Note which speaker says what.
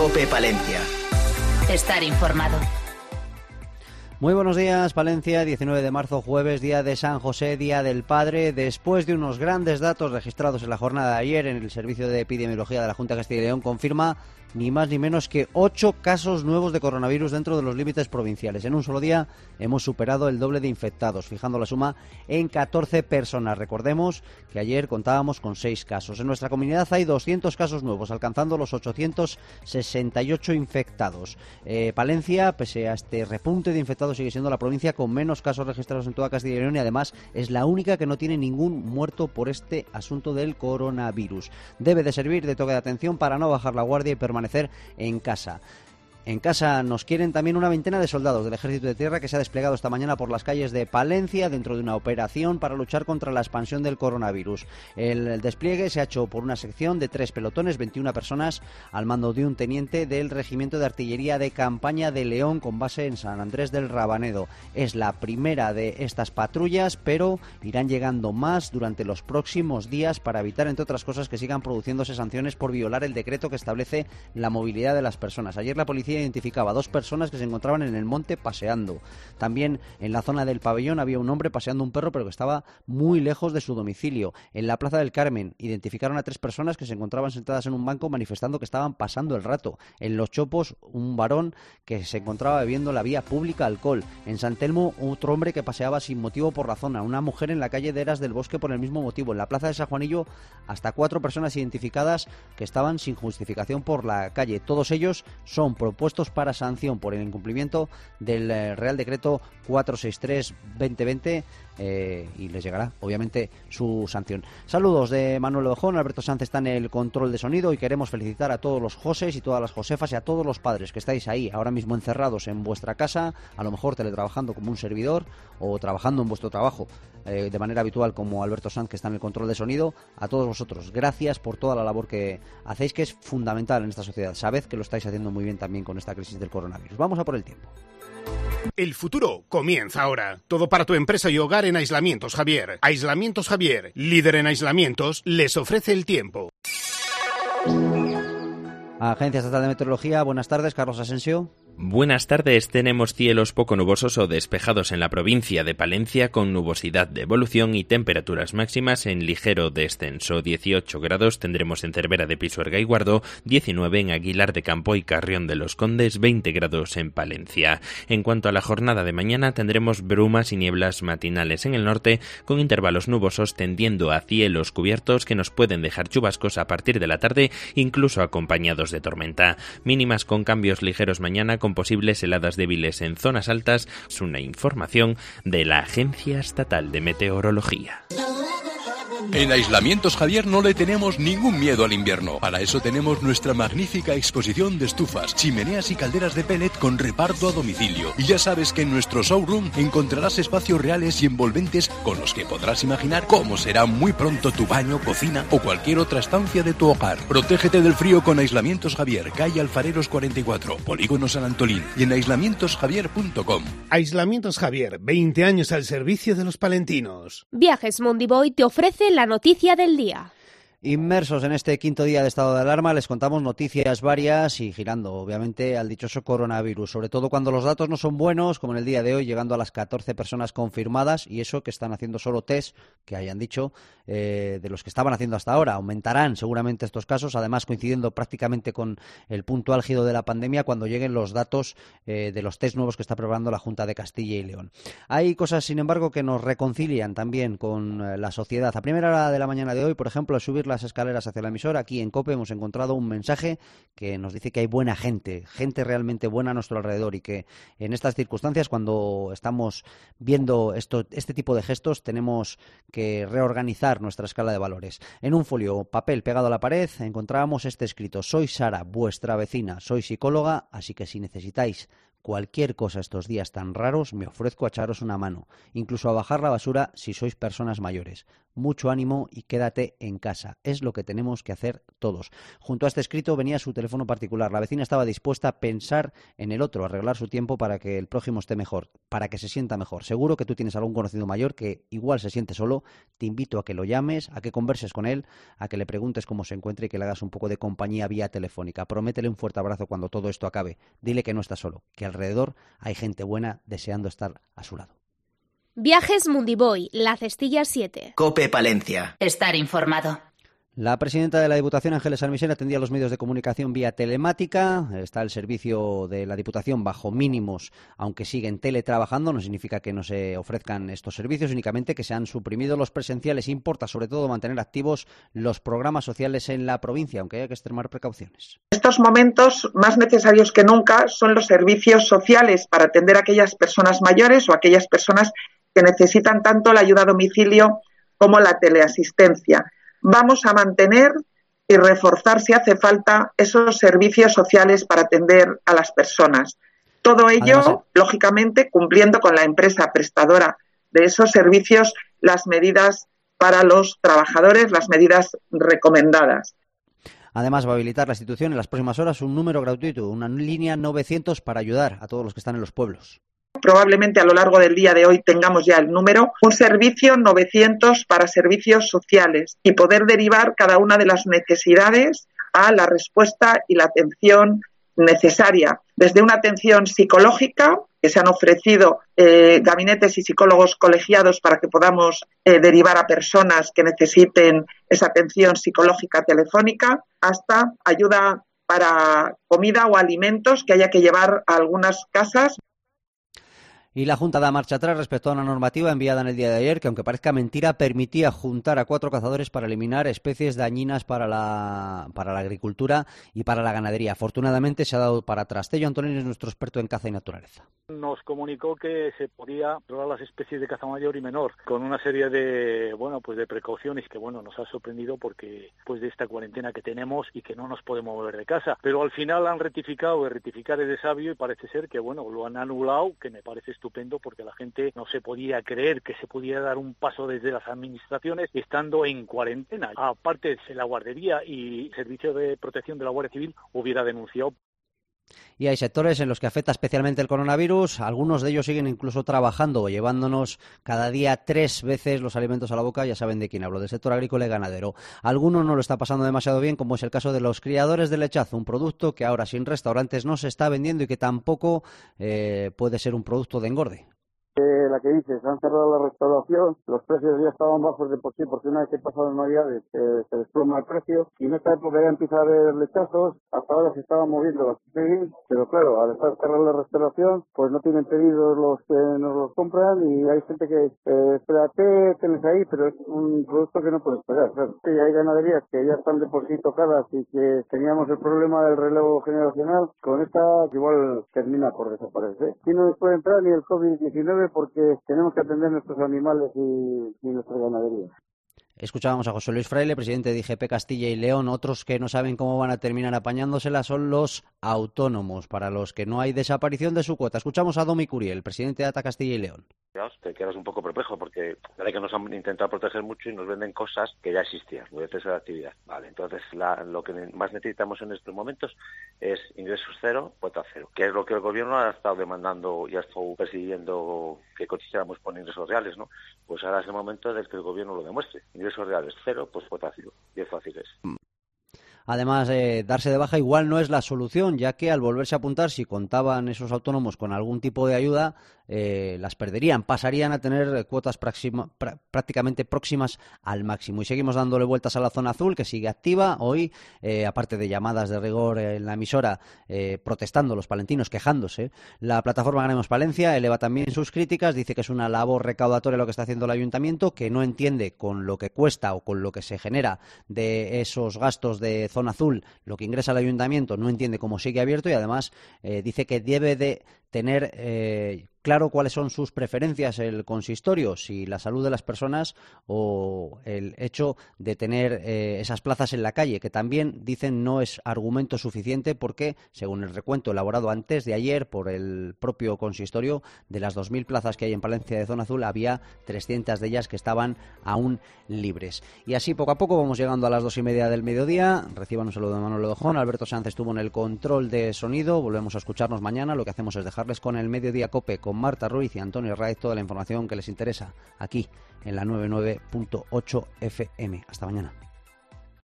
Speaker 1: COPE Palencia.
Speaker 2: Estar informado.
Speaker 3: Muy buenos días, Palencia, 19 de marzo, jueves, día de San José, día del Padre. Después de unos grandes datos registrados en la jornada de ayer en el Servicio de Epidemiología de la Junta de Castilla y León, confirma ni más ni menos que 8 casos nuevos de coronavirus dentro de los límites provinciales. En un solo día hemos superado el doble de infectados, fijando la suma en 14 personas. Recordemos que ayer contábamos con 6 casos. En nuestra comunidad hay 200 casos nuevos, alcanzando los 868 infectados. Palencia, pese a este repunte de infectados, sigue siendo la provincia con menos casos registrados en toda Castilla y León y además es la única que no tiene ningún muerto por este asunto del coronavirus. Debe de servir de toque de atención para no bajar la guardia y permanecer en casa. En casa nos quieren también una veintena de soldados del Ejército de Tierra que se ha desplegado esta mañana por las calles de Palencia dentro de una operación para luchar contra la expansión del coronavirus. El despliegue se ha hecho por una sección de 3 pelotones, 21 personas al mando de un teniente del Regimiento de Artillería de Campaña de León con base en San Andrés del Rabanedo. Es la primera de estas patrullas, pero irán llegando más durante los próximos días para evitar, entre otras cosas, que sigan produciéndose sanciones por violar el decreto que establece la movilidad de las personas. Ayer la policía identificaba a 2 personas que se encontraban en el monte paseando. También en la zona del pabellón había un hombre paseando un perro pero que estaba muy lejos de su domicilio. En la Plaza del Carmen identificaron a 3 personas que se encontraban sentadas en un banco manifestando que estaban pasando el rato. En Los Chopos, un varón que se encontraba bebiendo en la vía pública alcohol. En San Telmo, otro hombre que paseaba sin motivo por la zona. Una mujer en la calle de Eras del Bosque por el mismo motivo. En la Plaza de San Juanillo, hasta 4 personas identificadas que estaban sin justificación por la calle. Todos ellos son propuestos para sanción por el incumplimiento del Real Decreto 463-2020 y les llegará, obviamente, su sanción. Saludos de Manuel Ovejón. Alberto Sanz está en el control de sonido y queremos felicitar a todos los Joses y todas las Josefas y a todos los padres que estáis ahí ahora mismo encerrados en vuestra casa, a lo mejor teletrabajando como un servidor o trabajando en vuestro trabajo de manera habitual como Alberto Sanz, que está en el control de sonido. A todos vosotros, gracias por toda la labor que hacéis, que es fundamental en esta sociedad. Sabed que lo estáis haciendo muy bien también con esta crisis del coronavirus. Vamos a por el tiempo.
Speaker 4: El futuro comienza ahora. Todo para tu empresa y hogar en Aislamientos Javier. Aislamientos Javier, líder en aislamientos, les ofrece el tiempo.
Speaker 3: Agencia Estatal de Meteorología, buenas tardes, Carlos Asensio.
Speaker 5: Buenas tardes, tenemos cielos poco nubosos o despejados en la provincia de Palencia con nubosidad de evolución y temperaturas máximas en ligero descenso. 18 grados tendremos en Cervera de Pisuerga y Guardo, 19 en Aguilar de Campo y Carrión de los Condes, 20 grados en Palencia. En cuanto a la jornada de mañana, tendremos brumas y nieblas matinales en el norte con intervalos nubosos tendiendo a cielos cubiertos que nos pueden dejar chubascos a partir de la tarde, incluso acompañados de tormenta. Mínimas con cambios ligeros mañana con posibles heladas débiles en zonas altas. Es una información de la Agencia Estatal de Meteorología.
Speaker 6: En Aislamientos Javier no le tenemos ningún miedo al invierno. Para eso tenemos nuestra magnífica exposición de estufas, chimeneas y calderas de pellet con reparto a domicilio. Y ya sabes que en nuestro showroom encontrarás espacios reales y envolventes con los que podrás imaginar cómo será muy pronto tu baño, cocina o cualquier otra estancia de tu hogar. Protégete del frío con Aislamientos Javier, calle Alfareros 44, Polígono San Antolín y en aislamientosjavier.com.
Speaker 4: Aislamientos Javier, 20 años al servicio de los palentinos.
Speaker 7: Viajes Mondiboy te ofrece la noticia del día.
Speaker 3: Inmersos en este quinto día de estado de alarma, les contamos noticias varias y girando, obviamente, al dichoso coronavirus, sobre todo cuando los datos no son buenos, como en el día de hoy, llegando a las 14 personas confirmadas, y eso que están haciendo solo test, que hayan dicho, de los que estaban haciendo hasta ahora. Aumentarán seguramente estos casos, además coincidiendo prácticamente con el punto álgido de la pandemia cuando lleguen los datos de los test nuevos que está preparando la Junta de Castilla y León. Hay cosas, sin embargo, que nos reconcilian también con la sociedad. A primera hora de la mañana de hoy, por ejemplo, al subir las escaleras hacia la emisora, aquí en COPE hemos encontrado un mensaje que nos dice que hay buena gente realmente buena a nuestro alrededor y que en estas circunstancias, cuando estamos viendo este tipo de gestos, tenemos que reorganizar nuestra escala de valores. En un folio, papel pegado a la pared, encontrábamos este escrito: soy Sara, vuestra vecina, soy psicóloga, así que si necesitáis cualquier cosa estos días tan raros, me ofrezco a echaros una mano, incluso a bajar la basura si sois personas mayores. mucho ánimo y quédate en casa. Es lo que tenemos que hacer todos. Junto a este escrito venía su teléfono particular. La vecina estaba dispuesta a pensar en el otro, a arreglar su tiempo para que el prójimo esté mejor, para que se sienta mejor. Seguro que tú tienes algún conocido mayor que igual se siente solo. Te invito a que lo llames, a que converses con él, a que le preguntes cómo se encuentra y que le hagas un poco de compañía vía telefónica. Prométele un fuerte abrazo cuando todo esto acabe. Dile que no está solo, que alrededor hay gente buena deseando estar a su lado.
Speaker 7: Viajes Mundiboy, La Cestilla 7.
Speaker 1: COPE Palencia.
Speaker 2: Estar informado.
Speaker 3: La presidenta de la Diputación, Ángeles Armisen, atendía a los medios de comunicación vía telemática. Está el servicio de la Diputación bajo mínimos, aunque siguen teletrabajando. No significa que no se ofrezcan estos servicios, únicamente que se han suprimido los presenciales. Importa sobre todo mantener activos los programas sociales en la provincia, aunque haya que extremar precauciones.
Speaker 8: En estos momentos, más necesarios que nunca, son los servicios sociales para atender a aquellas personas mayores o aquellas personas que necesitan tanto la ayuda a domicilio como la teleasistencia. Vamos a mantener y reforzar, si hace falta, esos servicios sociales para atender a las personas. Todo ello, lógicamente, cumpliendo con la empresa prestadora de esos servicios las medidas para los trabajadores, las medidas recomendadas.
Speaker 3: Además, va a habilitar la institución en las próximas horas un número gratuito, una línea 900 para ayudar a todos los que están en los pueblos.
Speaker 8: Probablemente a lo largo del día de hoy tengamos ya el número, un servicio 900 para servicios sociales y poder derivar cada una de las necesidades a la respuesta y la atención necesaria. Desde una atención psicológica, que se han ofrecido gabinetes y psicólogos colegiados para que podamos derivar a personas que necesiten esa atención psicológica telefónica, hasta ayuda para comida o alimentos que haya que llevar a algunas casas.
Speaker 3: Y la Junta da marcha atrás respecto a una normativa enviada en el día de ayer que, aunque parezca mentira, permitía juntar a 4 cazadores para eliminar especies dañinas para la agricultura y para la ganadería. Afortunadamente se ha dado para atrás. Tello Antonini es nuestro experto en caza y naturaleza.
Speaker 9: Nos comunicó que se podía controlar las especies de caza mayor y menor con una serie de de precauciones que nos ha sorprendido porque de esta cuarentena que tenemos y que no nos podemos mover de casa. Pero al final han rectificado, y rectificar es de sabio, y parece ser que lo han anulado, que me parece estupendo porque la gente no se podía creer que se pudiera dar un paso desde las administraciones estando en cuarentena. Aparte, la guardería y el Servicio de Protección de la Guardia Civil hubiera denunciado.
Speaker 3: Y hay sectores en los que afecta especialmente el coronavirus. Algunos de ellos siguen incluso trabajando, llevándonos cada día 3 veces los alimentos a la boca. Ya saben de quién hablo, del sector agrícola y ganadero. Algunos no lo está pasando demasiado bien, como es el caso de los criadores de lechazo, un producto que ahora sin restaurantes no se está vendiendo y que tampoco puede ser un producto de engorde.
Speaker 10: La que dices, han cerrado la restauración, los precios ya estaban bajos de por sí, porque una vez que pasaron Navidades se desploma el precio, y en esta época ya empieza a haber lechazos, hasta ahora se estaban moviendo bastante bien, pero claro, al estar cerrada la restauración, pues no tienen pedidos los que nos los compran, y hay gente que espérate, tenés ahí, pero es un producto que no puede esperar, claro. Sí, hay ganaderías que ya están de por sí tocadas y que teníamos el problema del relevo generacional, con esta igual termina por desaparecer. Aquí no nos puede entrar ni el COVID-19 porque tenemos que atender nuestros animales y nuestra ganadería.
Speaker 3: Escuchábamos a José Luis Fraile, presidente de IGP Castilla y León. Otros que no saben cómo van a terminar apañándosela son los autónomos, para los que no hay desaparición de su cuota. Escuchamos a Domi Curiel, presidente de ATA Castilla y León.
Speaker 11: Te quedas un poco perplejo porque parece que nos han intentado proteger mucho y nos venden cosas que ya existían, muy de cese de actividad. Vale, entonces lo que más necesitamos en estos momentos es ingresos cero, cuota cero, que es lo que el gobierno ha estado demandando y ha estado persiguiendo que cotizzáramos por ingresos reales, ¿no? Pues ahora es el momento de que el gobierno lo demuestre. Ingresos reales cero, pues cuota cero. Y es fácil es.
Speaker 3: Además, darse de baja igual no es la solución, ya que al volverse a apuntar, si contaban esos autónomos con algún tipo de ayuda, las perderían, pasarían a tener cuotas prácticamente próximas al máximo. Y seguimos dándole vueltas a la zona azul, que sigue activa. Hoy, aparte de llamadas de rigor en la emisora, protestando los palentinos, quejándose, la plataforma Ganemos Palencia eleva también sus críticas, dice que es una labor recaudatoria lo que está haciendo el ayuntamiento, que no entiende con lo que cuesta o con lo que se genera de esos gastos de zona azul, lo que ingresa al ayuntamiento, no entiende cómo sigue abierto, y además dice que debe de tener claro cuáles son sus preferencias el consistorio, si la salud de las personas o el hecho de tener esas plazas en la calle, que también dicen no es argumento suficiente porque, según el recuento elaborado antes de ayer por el propio consistorio, de las 2.000 plazas que hay en Palencia de zona azul, había 300 de ellas que estaban aún libres. Y así poco a poco vamos llegando a las 2:30 del mediodía. Reciban un saludo de Manuel Odejón. Alberto Sanz estuvo en el control de sonido. Volvemos a escucharnos mañana. Lo que hacemos es dejarles con el Mediodía Cope, con Marta Ruiz y Antonio Raez, toda la información que les interesa aquí en la 99.8 FM. Hasta mañana.